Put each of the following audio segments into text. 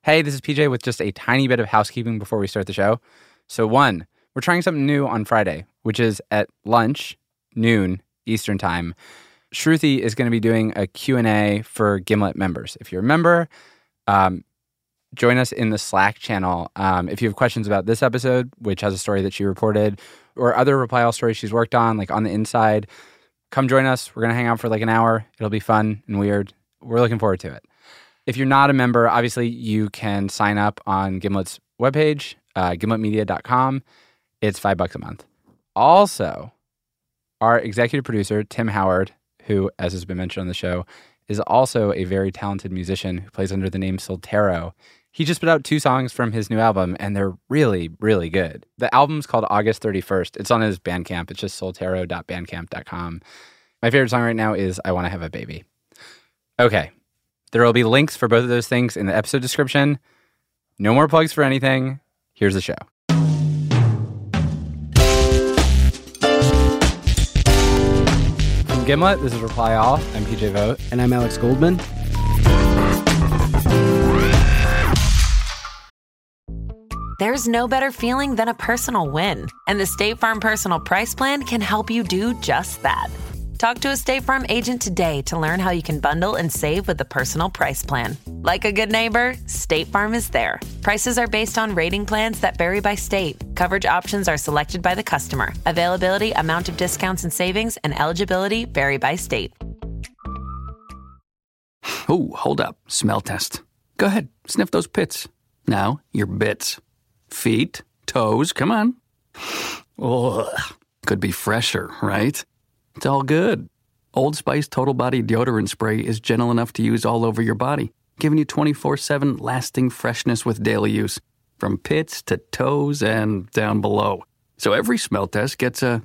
Hey, this is PJ with just a tiny bit of housekeeping before we start the show. So one, we're trying something new on Friday, which is at lunch, noon, Eastern time. Shruti is going to be doing a Q&A for Gimlet members. If you're a member, join us in the Slack channel. If you have questions about this episode, which has a story that she reported, or other Reply All stories she's worked on, like On the Inside, come join us. We're going to hang out for like an hour. It'll be fun and weird. We're looking forward to it. If you're not a member, obviously you can sign up on Gimlet's webpage, gimletmedia.com. It's $5 a month. Also, our executive producer, Tim Howard, who, as has been mentioned on the show, is also a very talented musician who plays under the name Soltero. He just put out 2 songs from his new album, and they're really, really good. The album's called August 31st. It's on his Bandcamp. It's just soltero.bandcamp.com. My favorite song right now is I Want to Have a Baby. Okay. There will be links for both of those things in the episode description. No more plugs for anything. Here's the show. From Gimlet, this is Reply All. I'm PJ Vogt. And I'm Alex Goldman. There's no better feeling than a personal win. And the State Farm Personal Price Plan can help you do just that. Talk to a State Farm agent today to learn how you can bundle and save with the Personal Price Plan. Like a good neighbor, State Farm is there. Prices are based on rating plans that vary by state. Coverage options are selected by the customer. Availability, amount of discounts and savings, and eligibility vary by state. Oh, hold up. Smell test. Go ahead. Sniff those pits. Now, your bits. Feet, toes, come on. Ugh. Could be fresher, right? It's all good. Old Spice Total Body Deodorant Spray is gentle enough to use all over your body, giving you 24/7 lasting freshness with daily use, from pits to toes and down below. So every smell test gets a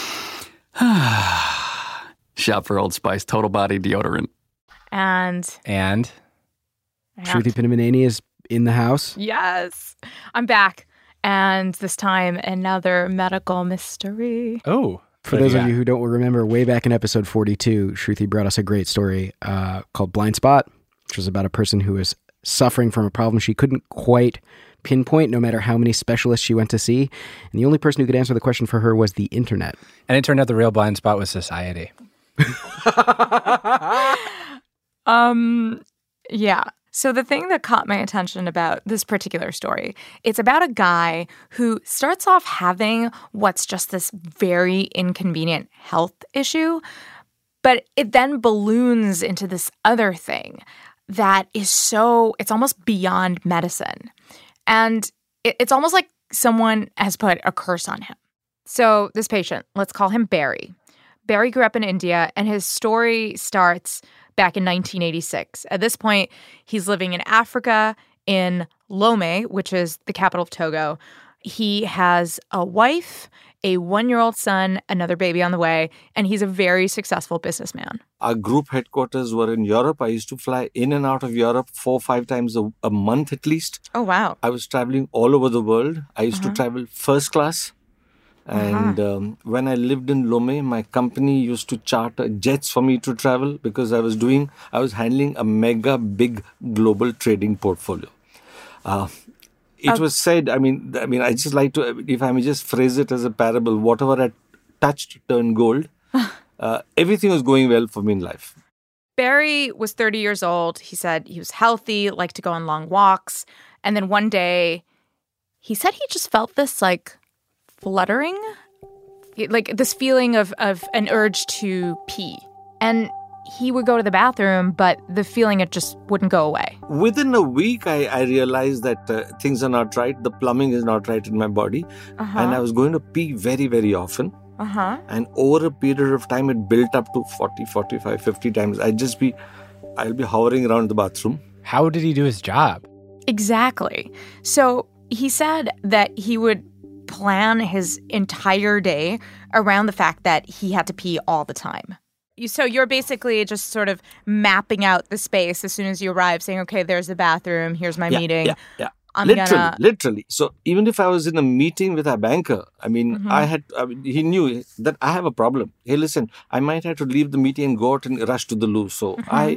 shop for Old Spice Total Body Deodorant. And Shruti Pinnamaneni is in the house. Yes, I'm back. And this time, another medical mystery. Oh, for those of you who don't remember, way back in episode 42, Shruti brought us a great story called Blind Spot, which was about a person who was suffering from a problem she couldn't quite pinpoint no matter how many specialists she went to see. And the only person who could answer the question for her was the internet. And it turned out the real blind spot was society. Yeah. So the thing that caught my attention about this particular story, it's about a guy who starts off having what's just this very inconvenient health issue, but it then balloons into this other thing that is it's almost beyond medicine. And it's almost like someone has put a curse on him. So this patient, let's call him Barry. Barry grew up in India, and his story starts back in 1986. At this point, he's living in Africa, in Lomé, which is the capital of Togo. He has a wife, a 1-year-old son, another baby on the way, and he's a very successful businessman. Our group headquarters were in Europe. I used to fly in and out of Europe 4 or 5 times a month at least. Oh, wow. I was traveling all over the world. I used to travel first class. And when I lived in Lomé, my company used to charter jets for me to travel because I was handling a mega big global trading portfolio. It was said, I mean, I just like to, if I may just phrase it as a parable, whatever I touched turned gold. Everything was going well for me in life. Barry was 30 years old. He said he was healthy, liked to go on long walks. And then one day, he said he just felt this, fluttering, like this feeling of an urge to pee. And he would go to the bathroom, but the feeling, it just wouldn't go away. Within a week, I realized that things are not right. The plumbing is not right in my body. And I was going to pee very, very often. And over a period of time, it built up to 40, 45, 50 times. I'll be hovering around the bathroom. How did he do his job? Exactly. So he said that he would plan his entire day around the fact that he had to pee all the time. So you're basically just sort of mapping out the space as soon as you arrive, saying, okay, there's the bathroom, here's my meeting. Yeah. Literally. So even if I was in a meeting with a banker, he knew that I have a problem. Hey, listen, I might have to leave the meeting and go out and rush to the loo. So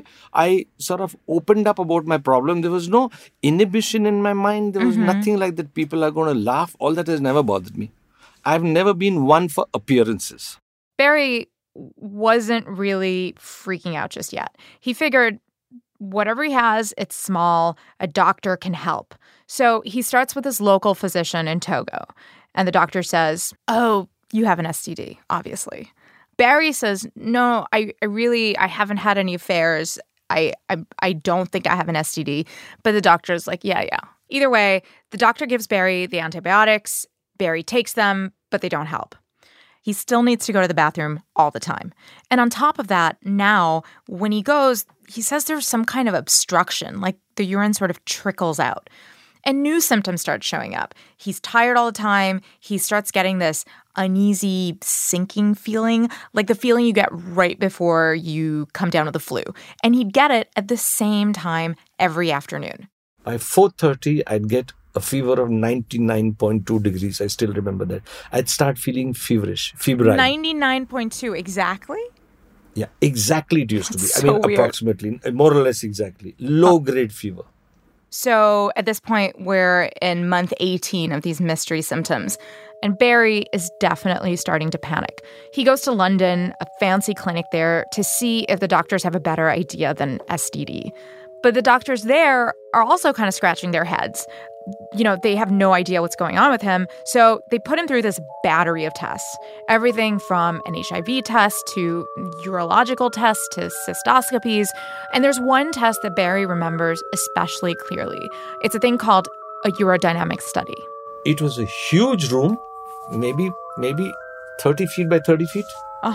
I sort of opened up about my problem. There was no inhibition in my mind. There was nothing like that. People are going to laugh. All that has never bothered me. I've never been one for appearances. Barry wasn't really freaking out just yet. He figured whatever he has, it's small. A doctor can help. So he starts with his local physician in Togo. And the doctor says, "Oh, you have an STD, obviously." Barry says, "No, I haven't had any affairs. I don't think I have an STD." But the doctor's like, yeah. Either way, the doctor gives Barry the antibiotics. Barry takes them, but they don't help. He still needs to go to the bathroom all the time. And on top of that, now, when he goes, he says there's some kind of obstruction, like the urine sort of trickles out. And new symptoms start showing up. He's tired all the time. He starts getting this uneasy, sinking feeling, like the feeling you get right before you come down with the flu. And he'd get it at the same time every afternoon. By 4:30, I'd get a fever of 99.2 degrees. I still remember that. I'd start feeling feverish, febrile. 99.2, exactly? Yeah, exactly it used to be. So weird. Approximately, more or less exactly. Low-grade fever. So at this point, we're in month 18 of these mystery symptoms. And Barry is definitely starting to panic. He goes to London, a fancy clinic there, to see if the doctors have a better idea than STD. But the doctors there are also kind of scratching their heads. They have no idea what's going on with him. So they put him through this battery of tests. Everything from an HIV test to urological tests to cystoscopies. And there's one test that Barry remembers especially clearly. It's a thing called a urodynamic study. It was a huge room, maybe 30 feet by 30 feet.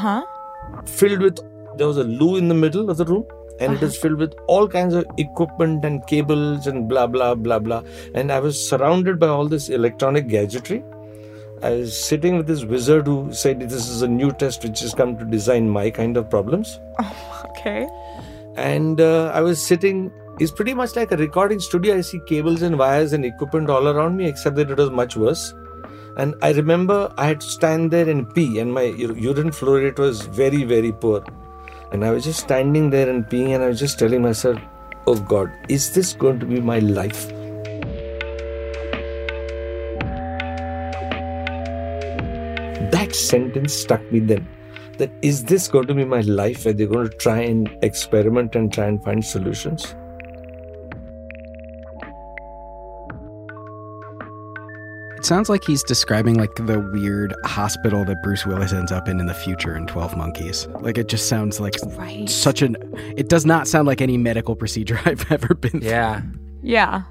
Filled with, there was a loo in the middle of the room. And it was filled with all kinds of equipment and cables and blah, blah, blah, blah. And I was surrounded by all this electronic gadgetry. I was sitting with this wizard who said, "This is a new test which has come to design my kind of problems." Oh, okay. And I was sitting, it's pretty much like a recording studio. I see cables and wires and equipment all around me, except that it was much worse. And I remember I had to stand there and pee, and my urine flow rate was very, very poor. And I was just standing there and peeing, and I was just telling myself, "Oh God, is this going to be my life?" That sentence struck me then. That is this going to be my life, where they're going to try and experiment and try and find solutions? It sounds like he's describing like the weird hospital that Bruce Willis ends up in the future in 12 Monkeys. Like it just sounds like it does not sound like any medical procedure I've ever been through. Yeah.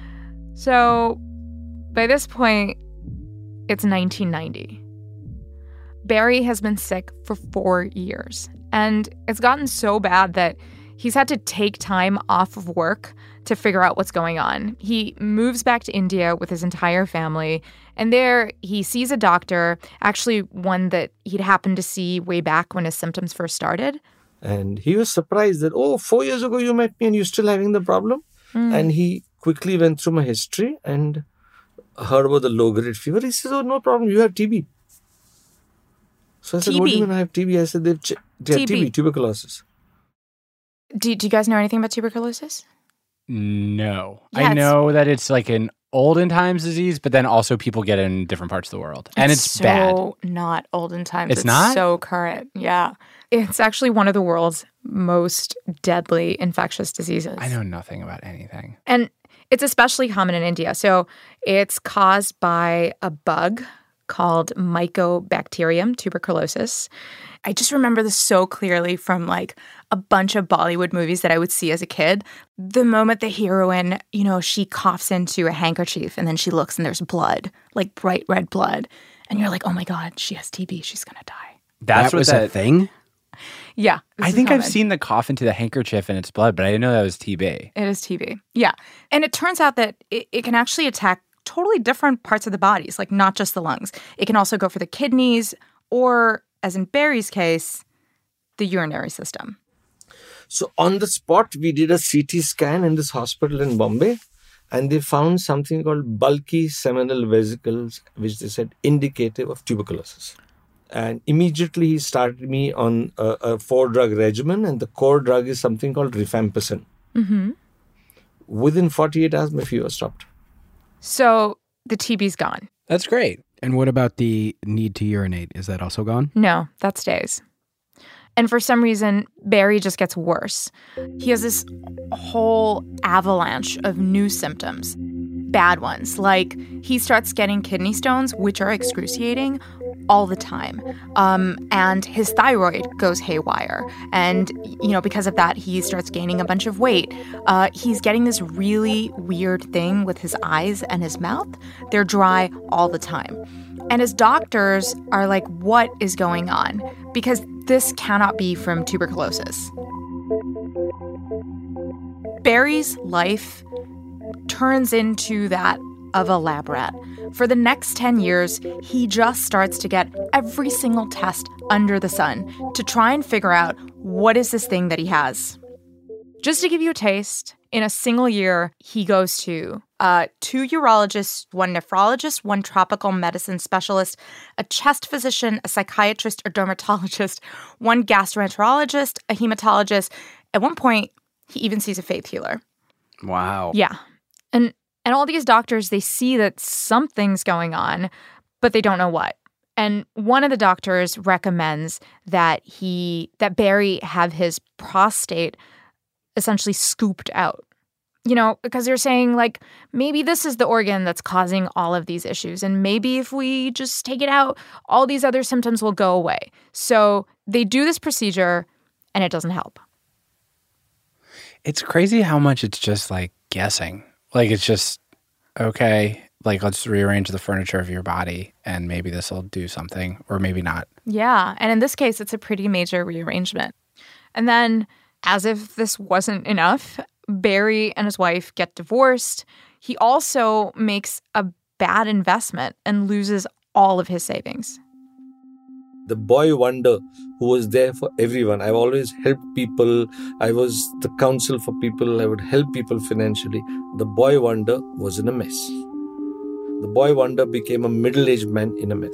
So by this point, it's 1990. Barry has been sick for 4 years, and it's gotten so bad that he's had to take time off of work to figure out what's going on. He moves back to India with his entire family, and there he sees a doctor, actually one that he'd happened to see way back when his symptoms first started. And he was surprised that, 4 years ago you met me and you're still having the problem? And he quickly went through my history and heard about the low-grade fever. He says, "Oh, no problem, you have TB." So I said, "What do you mean I have TB?" I said, "They have TB, tuberculosis." Do you guys know anything about tuberculosis? No. Yeah, I know that it's like an olden times disease, but then also people get it in different parts of the world. And it's bad. So not olden times. It's not? So current. Yeah. It's actually one of the world's most deadly infectious diseases. I know nothing about anything. And it's especially common in India. So it's caused by a bug called Mycobacterium tuberculosis. I just remember this so clearly from like a bunch of Bollywood movies that I would see as a kid. The moment the heroine, she coughs into a handkerchief and then she looks and there's blood, like bright red blood. And you're like, oh my God, she has TB. She's going to die. That was a thing? Yeah. I think I've seen the cough into the handkerchief and it's blood, but I didn't know that was TB. It is TB. Yeah. And it turns out that it can actually attack totally different parts of the bodies, like not just the lungs. It can also go for the kidneys or, as in Barry's case, the urinary system. So on the spot, we did a CT scan in this hospital in Bombay. and they found something called bulky seminal vesicles, which they said indicative of tuberculosis. And immediately he started me on a 4-drug regimen, and the core drug is something called rifampicin. Mm-hmm. Within 48 hours, my fever stopped. So the TB's gone. That's great. And what about the need to urinate? Is that also gone? No, that stays. And for some reason, Barry just gets worse. He has this whole avalanche of new symptoms. Bad ones, like he starts getting kidney stones, which are excruciating, all the time. And his thyroid goes haywire. And, because of that, he starts gaining a bunch of weight. He's getting this really weird thing with his eyes and his mouth. They're dry all the time. And his doctors are like, what is going on? Because this cannot be from tuberculosis. Barry's life turns into that of a lab rat. For the next 10 years, he just starts to get every single test under the sun to try and figure out what is this thing that he has. Just to give you a taste, in a single year, he goes to 2 urologists, 1 nephrologist, 1 tropical medicine specialist, a chest physician, a psychiatrist or dermatologist, 1 gastroenterologist, a hematologist. At one point, he even sees a faith healer. Wow. Yeah. And all these doctors, they see that something's going on, but they don't know what. And one of the doctors recommends that Barry have his prostate essentially scooped out. Because they're saying, maybe this is the organ that's causing all of these issues. And maybe if we just take it out, all these other symptoms will go away. So they do this procedure, and it doesn't help. It's crazy how much it's just guessing. It's just, okay, let's rearrange the furniture of your body and maybe this will do something or maybe not. Yeah. And in this case, it's a pretty major rearrangement. And then, as if this wasn't enough, Barry and his wife get divorced. He also makes a bad investment and loses all of his savings. The boy wonder who was there for everyone. I've always helped people. I was the counsel for people. I would help people financially. The boy wonder was in a mess. The boy wonder became a middle-aged man in a mess.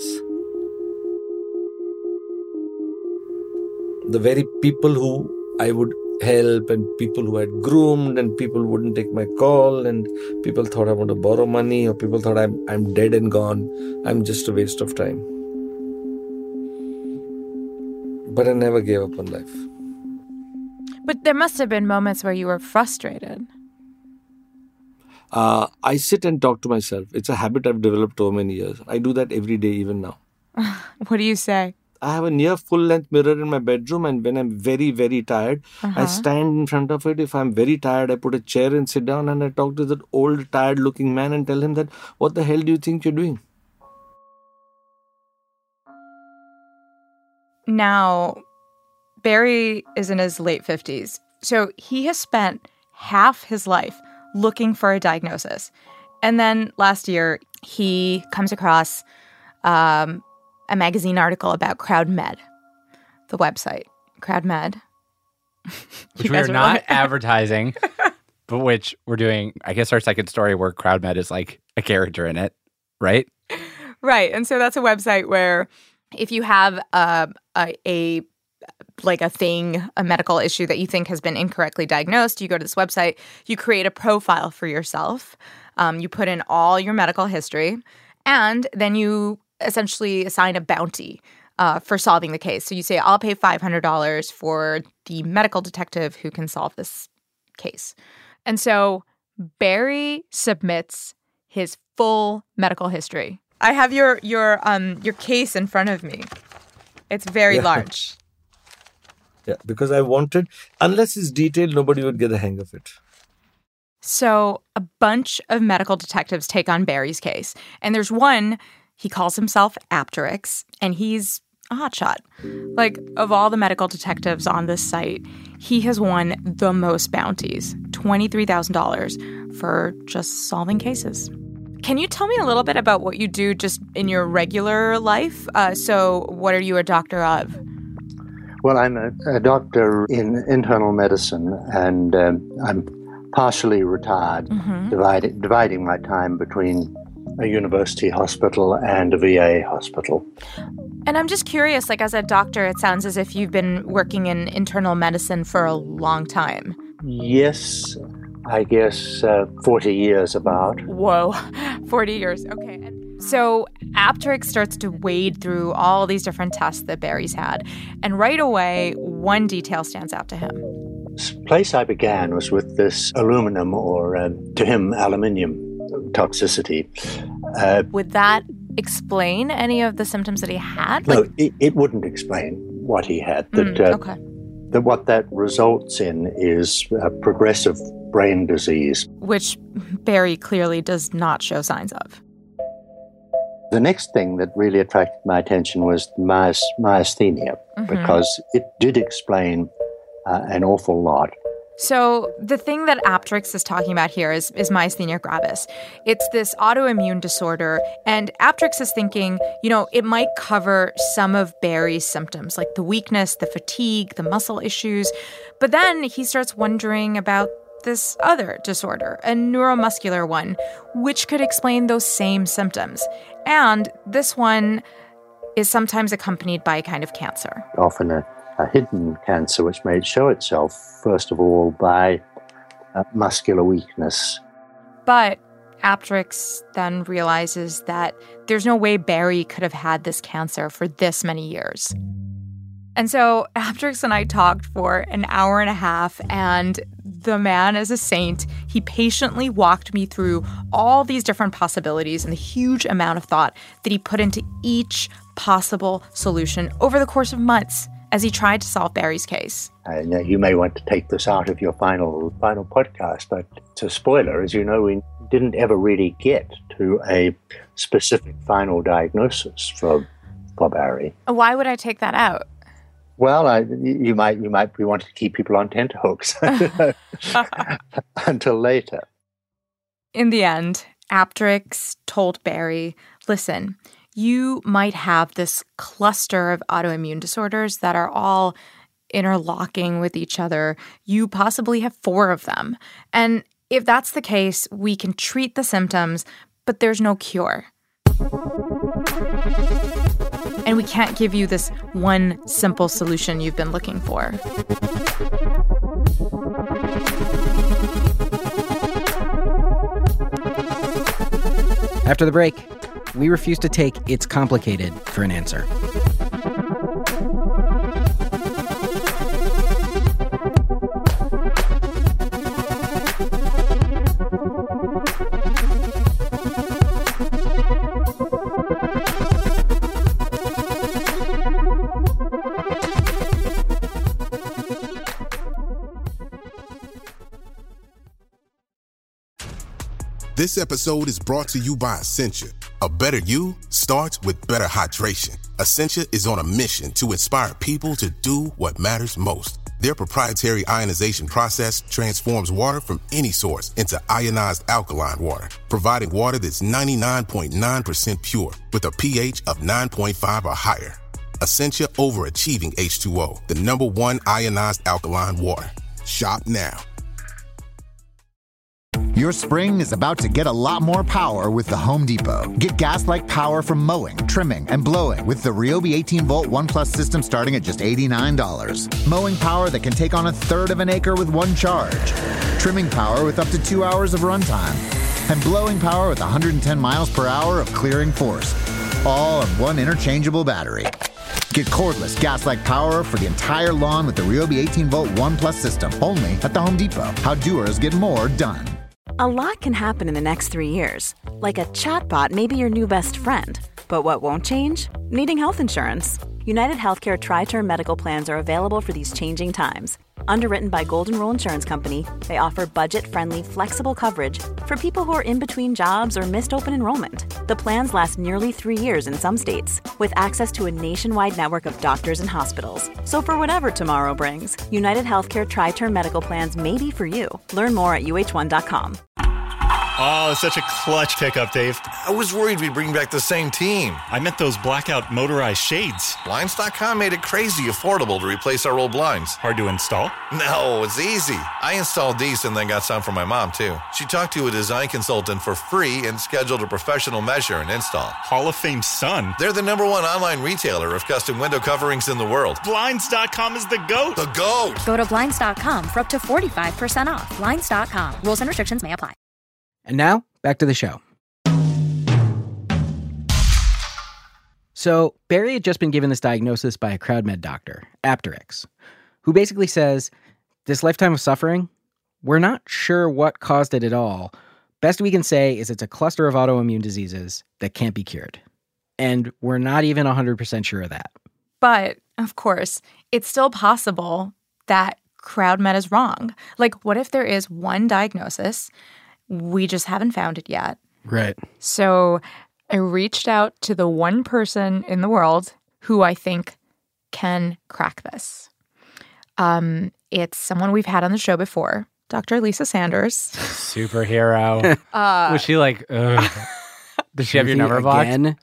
The very people who I would help and people who had groomed and people wouldn't take my call and people thought I want to borrow money or people thought I'm dead and gone. I'm just a waste of time. But I never gave up on life. But there must have been moments where you were frustrated. I sit and talk to myself. It's a habit I've developed over many years. I do that every day, even now. What do you say? I have a near full-length mirror in my bedroom, and when I'm very, very tired, I stand in front of it. If I'm very tired, I put a chair and sit down and I talk to that old, tired-looking man and tell him that, what the hell do you think you're doing? Now, Barry is in his late 50s, so he has spent half his life looking for a diagnosis. And then last year, he comes across a magazine article about CrowdMed, the website. CrowdMed. Which we are not advertising, but which we're doing, I guess, our second story where CrowdMed is like a character in it, right? Right. And so that's a website where if you have a medical issue that you think has been incorrectly diagnosed, you go to this website, you create a profile for yourself, you put in all your medical history, and then you essentially assign a bounty for solving the case. So you say, I'll pay $500 for the medical detective who can solve this case. And so Barry submits his full medical history. I have your case in front of me. It's very large. Yeah, because I wanted, unless it's detailed, nobody would get the hang of it. So a bunch of medical detectives take on Barry's case. And there's one, he calls himself Apteryx, and he's a hotshot. Like, of all the medical detectives on this site, he has won the most bounties, $23,000 for just solving cases. Can you tell me a little bit about what you do just in your regular life? So what are you a doctor of? Well, I'm a doctor in internal medicine, and I'm partially retired, dividing my time between a university hospital and a VA hospital. And I'm just curious, like as a doctor, it sounds as if you've been working in internal medicine for a long time. Yes, I guess 40 years about. Whoa, 40 years. Okay. So Apteryx starts to wade through all these different tests that Barry's had. And right away, one detail stands out to him. The place I began was with this aluminum, or to him, aluminium toxicity. Would that explain any of the symptoms that he had? No, it wouldn't explain what he had. That what that results in is progressive brain disease. Which Barry clearly does not show signs of. The next thing that really attracted my attention was myasthenia, because it did explain an awful lot. So the thing that Apteryx is talking about here is myasthenia gravis. It's this autoimmune disorder, and Apteryx is thinking, it might cover some of Barry's symptoms, like the weakness, the fatigue, the muscle issues. But then he starts wondering about this other disorder, a neuromuscular one, which could explain those same symptoms. And this one is sometimes accompanied by a kind of cancer. Often a hidden cancer, which may show itself, first of all, by muscular weakness. But Apteryx then realizes that there's no way Barry could have had this cancer for this many years. And so Apteryx and I talked for an hour and a half, and the man is a saint. He patiently walked me through all these different possibilities and the huge amount of thought that he put into each possible solution over the course of months as he tried to solve Barry's case. You may want to take this out of your final podcast, but it's a spoiler. As you know, we didn't ever really get to a specific final diagnosis for Barry. Why would I take that out? Well, you might be wanting to keep people on tenterhooks until later. In the end, Apteryx told Barry, listen, you might have this cluster of autoimmune disorders that are all interlocking with each other. You possibly have 4 of them. And if that's the case, we can treat the symptoms, but there's no cure. And we can't give you this one simple solution you've been looking for. After the break, we refuse to take "it's complicated" for an answer. This episode is brought to you by Essentia. A better you starts with better hydration. Essentia is on a mission to inspire people to do what matters most. Their proprietary ionization process transforms water from any source into ionized alkaline water, providing water that's 99.9% pure with a pH of 9.5 or higher. Essentia overachieving H2O, the #1 ionized alkaline water. Shop now. Your spring is about to get a lot more power with the Home Depot. Get gas-like power from mowing, trimming, and blowing with the Ryobi 18-volt ONE+ system starting at just $89. Mowing power that can take on 1/3 of an acre with one charge. Trimming power with up to 2 hours of runtime. And blowing power with 110 miles per hour of clearing force. All on one interchangeable battery. Get cordless gas-like power for the entire lawn with the Ryobi 18-volt ONE+ system. Only at the Home Depot. How doers get more done. A lot can happen in the next 3 years. Like a chatbot may be your new best friend. But what won't change? Needing health insurance. United Healthcare Tri-Term Medical Plans are available for these changing times. Underwritten by Golden Rule Insurance Company, they offer budget-friendly, flexible coverage for people who are in between jobs or missed open enrollment. The plans last nearly 3 years in some states, with access to a nationwide network of doctors and hospitals. So for whatever tomorrow brings, United Healthcare Tri-Term Medical Plans may be for you. Learn more at uh1.com. Oh, such a clutch pickup, Dave. I was worried we'd bring back the same team. I meant those blackout motorized shades. Blinds.com made it crazy affordable to replace our old blinds. Hard to install? No, it's easy. I installed these and then got some for my mom, too. She talked to a design consultant for free and scheduled a professional measure and install. Hall of Fame son. They're the #1 online retailer of custom window coverings in the world. Blinds.com is the GOAT. The GOAT. Go to Blinds.com for up to 45% off. Blinds.com. Rules and restrictions may apply. And now, back to the show. So, Barry had just been given this diagnosis by a crowd med doctor, Apteryx, who basically says, this lifetime of suffering, we're not sure what caused it at all. Best we can say is it's a cluster of autoimmune diseases that can't be cured. And we're not even 100% sure of that. But, of course, it's still possible that crowd med is wrong. Like, what if there is one diagnosis? We just haven't found it yet. Right. So I reached out to the one person in the world who I think can crack this. It's someone we've had on the show before, Dr. Lisa Sanders. Superhero. Was she like, ugh. Did she have your number blocked? Again?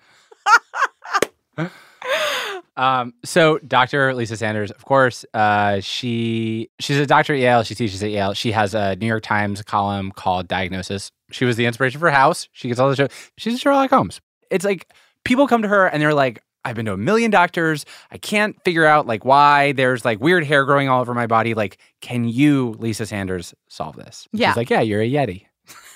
So Dr. Lisa Sanders, of course, she's a doctor at Yale. She teaches at Yale. She has a New York Times column called Diagnosis. She was the inspiration for House. She gets all the show. She's a Sherlock Holmes. It's like people come to her and they're like, I've been to 1 million doctors. I can't figure out like why there's like weird hair growing all over my body. Like, can you, Lisa Sanders, solve this? Yeah. She's like, yeah, you're a Yeti.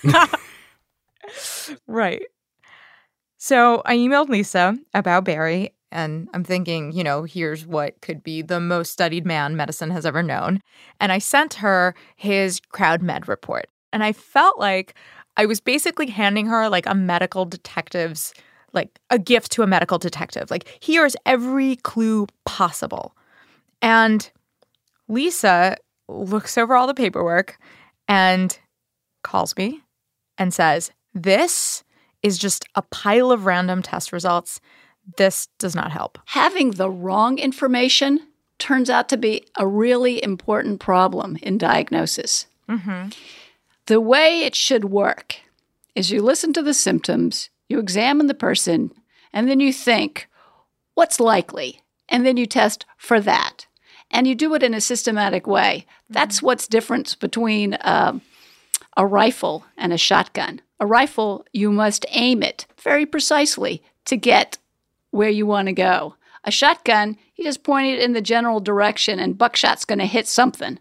Right. So I emailed Lisa about Barry. And I'm thinking, here's what could be the most studied man medicine has ever known. And I sent her his crowd med report. And I felt like I was basically handing her like a medical detective's, like a gift to a medical detective. Like, here's every clue possible. And Lisa looks over all the paperwork and calls me and says, this is just a pile of random test results. This does not help. Having the wrong information turns out to be a really important problem in diagnosis. Mm-hmm. The way it should work is you listen to the symptoms, you examine the person, and then you think, what's likely? And then you test for that. And you do it in a systematic way. That's what's different between a rifle and a shotgun. A rifle, you must aim it very precisely to get where you want to go. A shotgun, you just point it in the general direction and buckshot's going to hit something.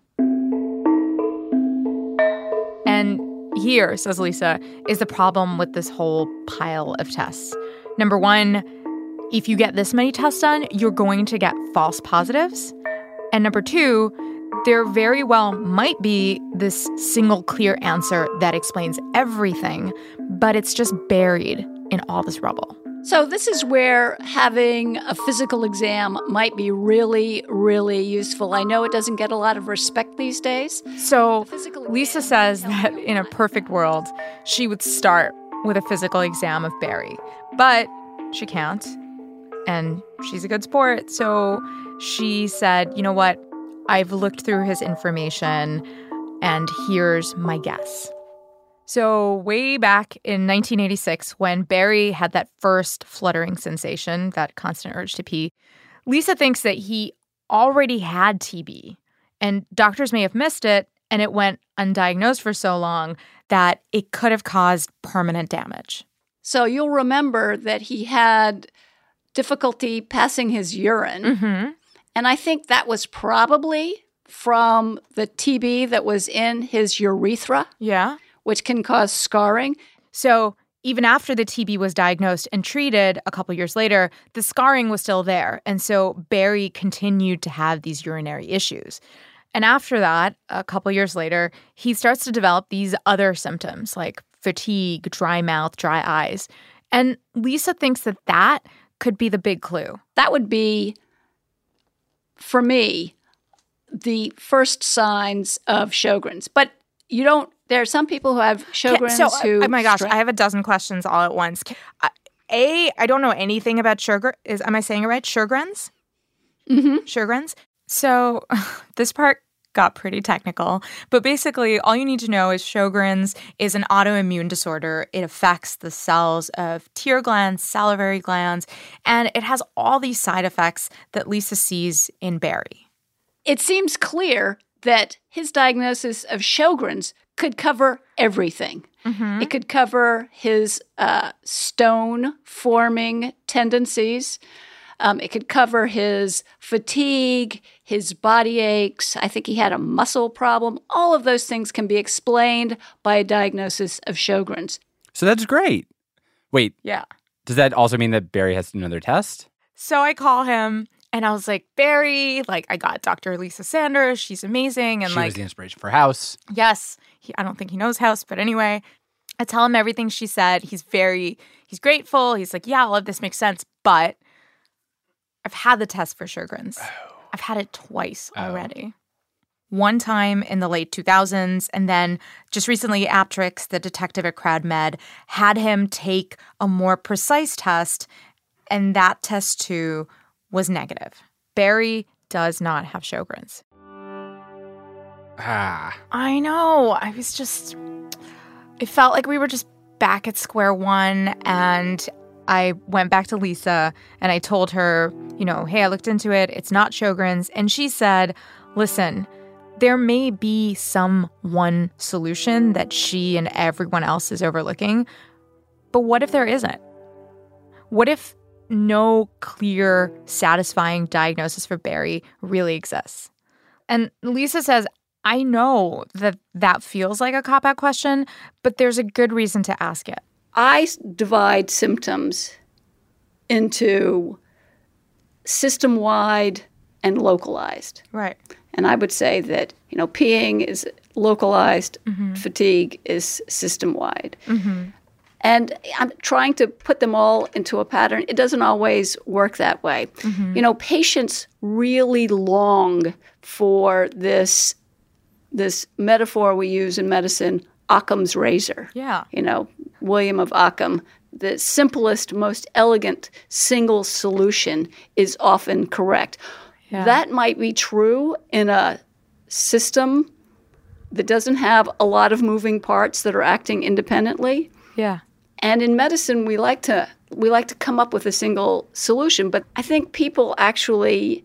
And here, says Lisa, is the problem with this whole pile of tests. Number one, if you get this many tests done, you're going to get false positives. And number two, there very well might be this single clear answer that explains everything, but it's just buried in all this rubble. So this is where having a physical exam might be really, really useful. I know it doesn't get a lot of respect these days. So Lisa says that in a perfect world, she would start with a physical exam of Barry. But she can't. And she's a good sport. So she said, you know what? I've looked through his information, and here's my guess. So way back in 1986, when Barry had that first fluttering sensation, that constant urge to pee, Lisa thinks that he already had TB. And doctors may have missed it, and it went undiagnosed for so long that it could have caused permanent damage. So you'll remember that he had difficulty passing his urine. Mm-hmm. And I think that was probably from the TB that was in his urethra. Yeah. Which can cause scarring. So even after the TB was diagnosed and treated a couple years later, the scarring was still there. And so Barry continued to have these urinary issues. And after that, a couple years later, he starts to develop these other symptoms like fatigue, dry mouth, dry eyes. And Lisa thinks that that could be the big clue. That would be, for me, the first signs of Sjogren's. But you don't. There are some people who have Sjogren's who... Oh my gosh, I have a dozen questions all at once. I don't know anything about Sjogren's. Am I saying it right? Sjogren's? Mm-hmm. Sjogren's. So this part got pretty technical. But basically, all you need to know is Sjogren's is an autoimmune disorder. It affects the cells of tear glands, salivary glands, and it has all these side effects that Lisa sees in Barry. It seems clear that his diagnosis of Sjogren's could cover everything. Mm-hmm. It could cover his stone-forming tendencies. It could cover his fatigue, his body aches. I think he had a muscle problem. All of those things can be explained by a diagnosis of Sjogren's. So that's great. Wait. Yeah. Does that also mean that Barry has another test? So I call him and I was like, Barry, like I got Dr. Lisa Sanders. She's amazing. And she was the inspiration for House. Yes. I don't think he knows House, but anyway, I tell him everything she said. He's grateful. He's like, yeah, all of this makes sense, but I've had the test for Sjogren's. Oh. I've had it twice already. One time in the late 2000s, and then just recently, Aptrix, the detective at CrowdMed, had him take a more precise test, and that test too was negative. Barry does not have Sjogren's. I know. It felt like we were just back at square one, and I went back to Lisa and I told her, hey, I looked into it. It's not Sjogren's. And she said, listen, there may be some one solution that she and everyone else is overlooking, but what if there isn't? What if no clear, satisfying diagnosis for Barry really exists? And Lisa says, I know that feels like a cop-out question, but there's a good reason to ask it. I divide symptoms into system-wide and localized. Right. And I would say that, peeing is localized, fatigue is system-wide. Mm-hmm. And I'm trying to put them all into a pattern. It doesn't always work that way. Mm-hmm. Patients really long for this metaphor we use in medicine, Occam's razor. Yeah. William of Ockham, the simplest, most elegant single solution is often correct. Yeah. That might be true in a system that doesn't have a lot of moving parts that are acting independently. Yeah. And in medicine, we like to come up with a single solution, but I think people actually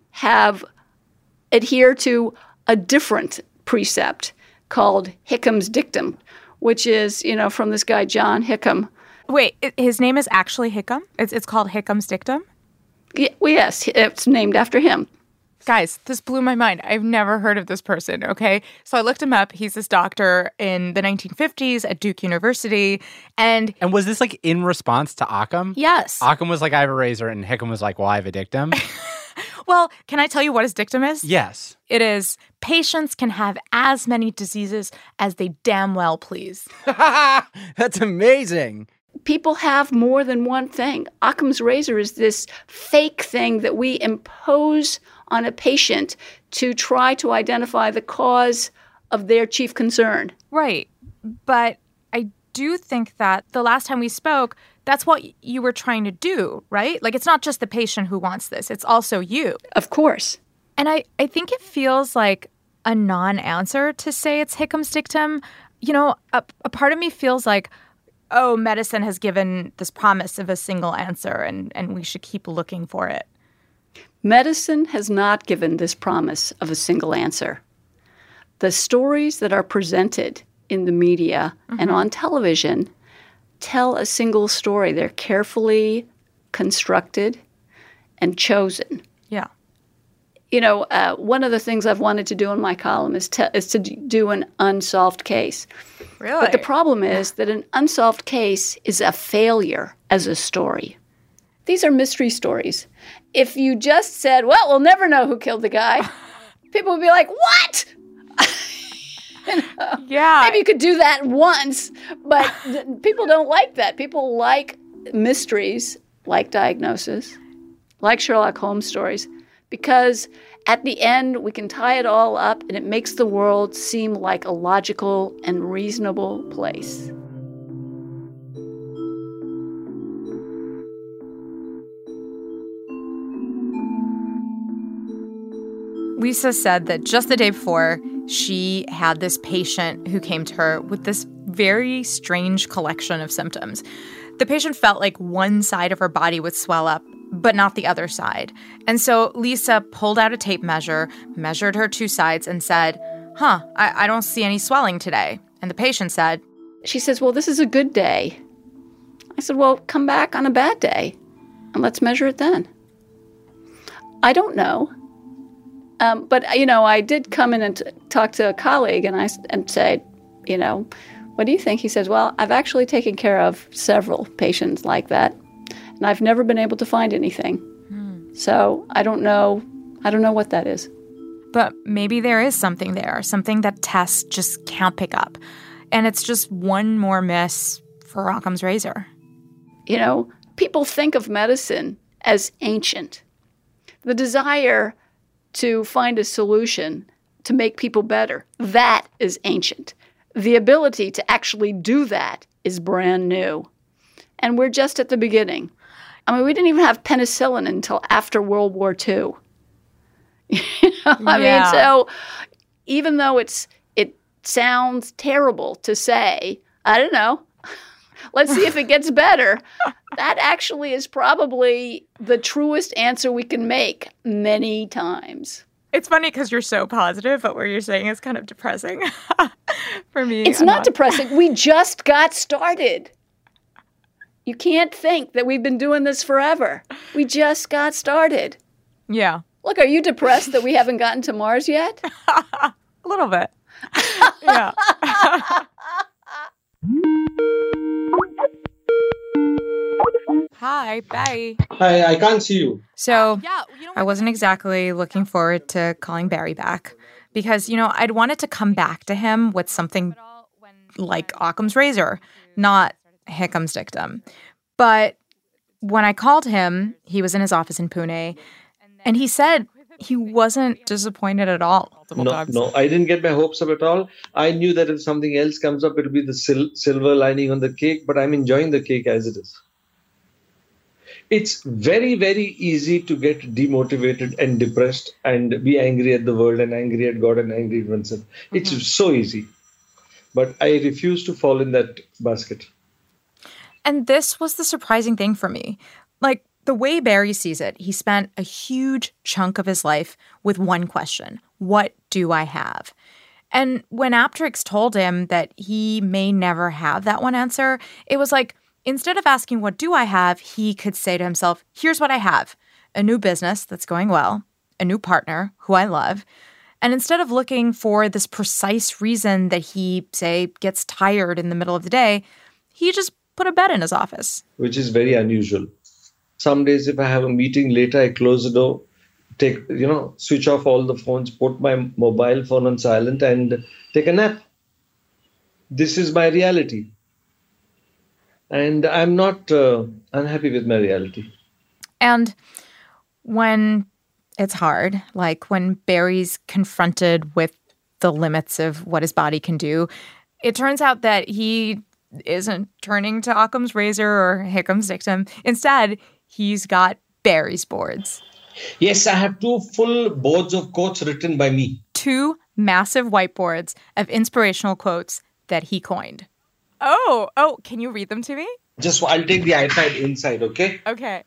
adhere to a different precept called Hickham's dictum, which is, from this guy, John Hickam. Wait, his name is actually Hickam? It's called Hickham's dictum? Yes, it's named after him. Guys, this blew my mind. I've never heard of this person, okay? So I looked him up. He's this doctor in the 1950s at Duke University, and was this like in response to Occam? Yes. Occam was like, I have a razor, and Hickam was like, well, I have a dictum. Well, can I tell you what his dictum is? Yes. It is, patients can have as many diseases as they damn well please. That's amazing. People have more than one thing. Occam's razor is this fake thing that we impose on a patient to try to identify the cause of their chief concern. Right. But I do think that the last time we spoke, that's what you were trying to do, right? Like, it's not just the patient who wants this. It's also you. Of course. And I think it feels like a non-answer to say it's Hickham's dictum. A part of me feels like, oh, medicine has given this promise of a single answer and we should keep looking for it. Medicine has not given this promise of a single answer. The stories that are presented in the media and on television tell a single story. They're carefully constructed and chosen. Yeah. One of the things I've wanted to do in my column is to do an unsolved case. Really? But the problem is that an unsolved case is a failure as a story. These are mystery stories. If you just said, well, we'll never know who killed the guy, people would be like, what? Yeah. Maybe you could do that once, but people don't like that. People like mysteries, like diagnosis, like Sherlock Holmes stories, because at the end we can tie it all up and it makes the world seem like a logical and reasonable place. Lisa said that just the day before, she had this patient who came to her with this very strange collection of symptoms. The patient felt like one side of her body would swell up, but not the other side. And so Lisa pulled out a tape measure, measured her two sides, and said, I don't see any swelling today. And the patient said, She says, well, this is a good day. I said, well, come back on a bad day, and let's measure it then. I don't know. But, I did come in and talk to a colleague and say, what do you think? He says, well, I've actually taken care of several patients like that, and I've never been able to find anything. So I don't know what that is. But maybe there is something there, something that tests just can't pick up. And it's just one more miss for Occam's razor. People think of medicine as ancient. The desire to find a solution to make people better, that is ancient. The ability to actually do that is brand new. And we're just at the beginning. We didn't even have penicillin until after World War II. So even though it sounds terrible to say, I don't know, let's see if it gets better, that actually is probably the truest answer we can make many times. It's funny because you're so positive, but what you're saying is kind of depressing for me. It's not depressing. We just got started. You can't think that we've been doing this forever. We just got started. Yeah. Look, are you depressed that we haven't gotten to Mars yet? A little bit. Yeah. Hi, bye. Hi, I can't see you. So I wasn't exactly looking forward to calling Barry back because, I'd wanted to come back to him with something like Occam's razor, not Hickham's dictum. But when I called him, he was in his office in Pune, and he said he wasn't disappointed at all. No, I didn't get my hopes up at all. I knew that if something else comes up, it'll be the silver lining on the cake, but I'm enjoying the cake as it is. It's very, very easy to get demotivated and depressed and be angry at the world and angry at God and angry at oneself. Mm-hmm. It's so easy. But I refuse to fall in that basket. And this was the surprising thing for me. Like, the way Barry sees it, he spent a huge chunk of his life with one question: what do I have? And when Apteryx told him that he may never have that one answer, it was like, instead of asking, what do I have, he could say to himself, here's what I have: a new business that's going well, a new partner who I love. And instead of looking for this precise reason that he, say, gets tired in the middle of the day, he just put a bed in his office. Which is very unusual. Some days if I have a meeting later, I close the door, switch off all the phones, put my mobile phone on silent and take a nap. This is my reality. And I'm not unhappy with my reality. And when it's hard, like when Barry's confronted with the limits of what his body can do, it turns out that he isn't turning to Occam's razor or Hickham's dictum. Instead, he's got Barry's boards. Yes, I have 2 full boards of quotes written by me. 2 massive whiteboards of inspirational quotes that he coined. Oh, can you read them to me? I'll take the iPad inside, okay? Okay.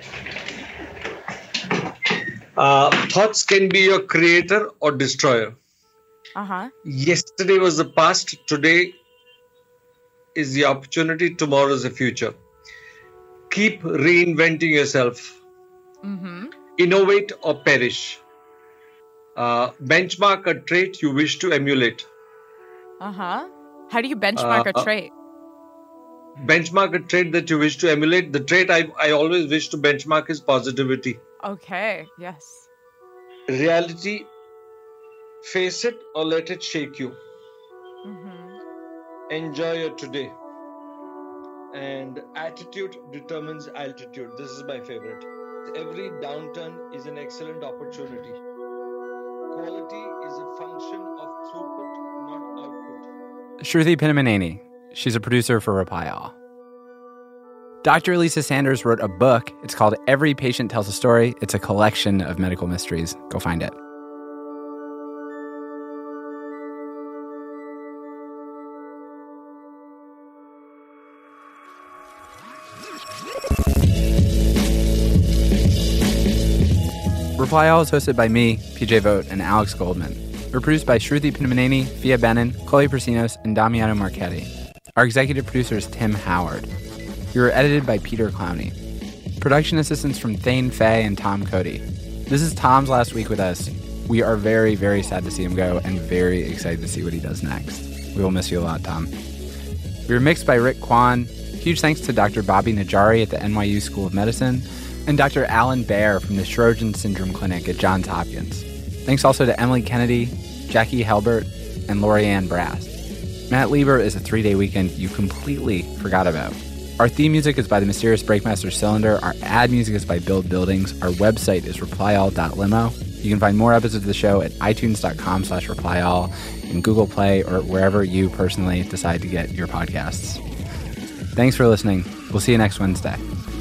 Thoughts can be your creator or destroyer. Yesterday was the past, today is the opportunity, tomorrow is the future. Keep reinventing yourself. Innovate or perish. Benchmark a trait you wish to emulate. How do you benchmark a trait? Benchmark a trait that you wish to emulate. The trait I always wish to benchmark is positivity. Okay, yes. Reality, face it or let it shake you. Enjoy your today. And attitude determines altitude. This is my favorite. Every downturn is an excellent opportunity. Quality is a function of throughput, not output. Shruti Pinnamaneni. She's a producer for Rapayal. Dr. Lisa Sanders wrote a book. It's called Every Patient Tells a Story. It's a collection of medical mysteries. Go find it. Reply All is hosted by me, PJ Vogt, and Alex Goldman. We're produced by Shruti Pinnamaneni, Fia Benin, Chloe Persinos, and Damiano Marchetti. Our executive producer is Tim Howard. We were edited by Peter Clowney. Production assistance from Thane Fay and Tom Cody. This is Tom's last week with us. We are very, very sad to see him go and very excited to see what he does next. We will miss you a lot, Tom. We were mixed by Rick Kwan. Huge thanks to Dr. Bobby Najari at the NYU School of Medicine and Dr. Alan Baer from the Sjogren Syndrome Clinic at Johns Hopkins. Thanks also to Emily Kennedy, Jackie Helbert, and Lorianne Brass. Matt Lieber is a 3-day weekend you completely forgot about. Our theme music is by the mysterious Breakmaster Cylinder. Our ad music is by Build Buildings. Our website is replyall.limo. You can find more episodes of the show at itunes.com/replyall, in Google Play, or wherever you personally decide to get your podcasts. Thanks for listening. We'll see you next Wednesday.